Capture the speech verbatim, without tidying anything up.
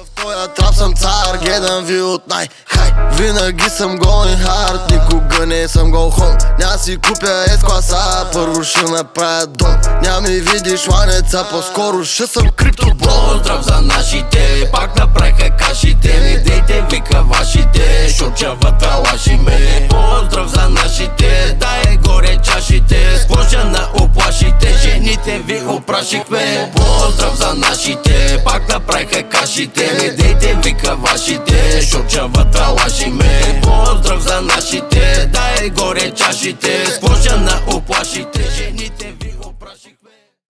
В тоя трап съм цар, гледам ви от най-хай. Винаги съм гол и хард, никога не съм гол хом. Ня си купя ес-класа, първо ще направя дом. Ня ми видиш ланеца, по-скоро ще съм криптобро. Поздрав за нашите, пак направиха кашите. Не дейте вика вашите, шурчават алаши ме. Поздрав за нашите, дай горе чашите. С площа на оплашите, жените ви опрашихме. Поздрав за нашите, пак направиха кашите. Не дейте вика вашите, шурчават алаши ме. Поздрав за нашите, дай горе чашите. С площа на оплашите, жените ви